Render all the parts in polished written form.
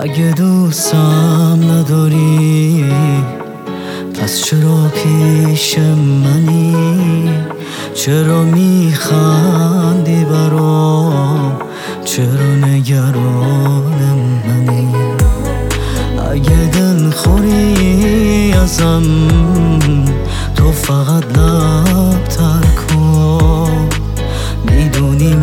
اگه دوستم نداری پس چرا پیش منی؟ چرا میخندی برام؟ چرا نگران منی؟ اگه دل خوری ازم تو فقط لب تر کن، میدونی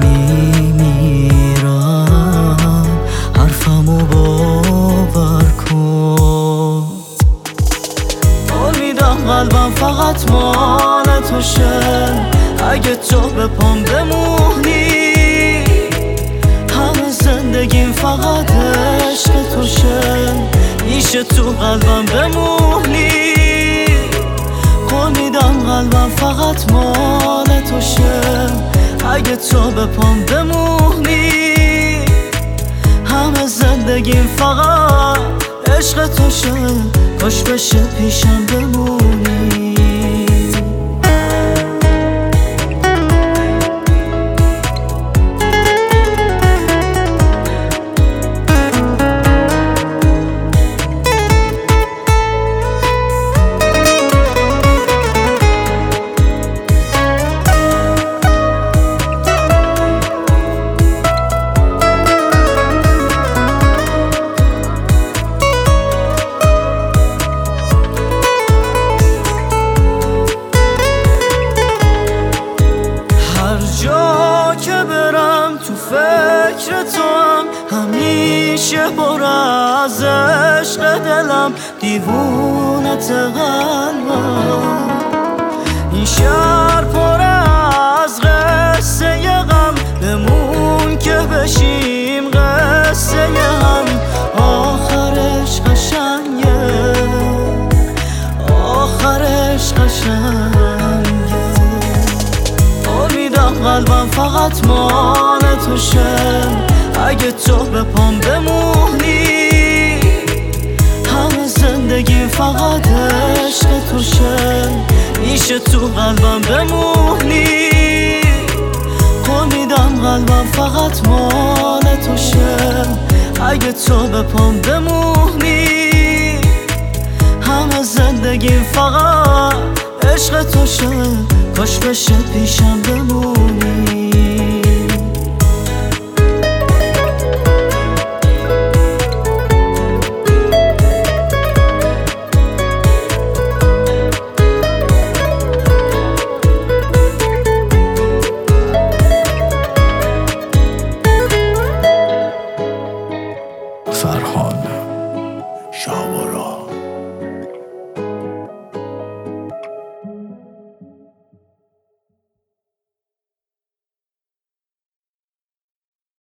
میمیرم، حرفمو باور کن. قول میدم قلبم فقط مال توشه، اگه تو به پام بمونی همه زندگیم فقط عشق توشه، میشه تو قلبم بمونی. قول میدم قلبم فقط مال توشه، اگه تو به پام بمونی همه زندگیم فقط عشق توشه، کاش بشه پیشم بمونی. تو فکر تو هم همیشه پر از عشق دلم، دیوونت قلبم. این شهر پر از قصه غم، بمون که بشیم قصه هم. آخرش قشنگه، آخرش قشنگه. قول میدم قلبم فقط مال توشه، اگه تو به پام بمونی همه زندگی فقط عشق توشه، میشه تو قلبم بمونی. قول میدم قلبم فقط مال توشه، اگه تو به پام بمونی همه زندگی فقط عشق توشه، کاش بشه پیشم بمونی. فرهاد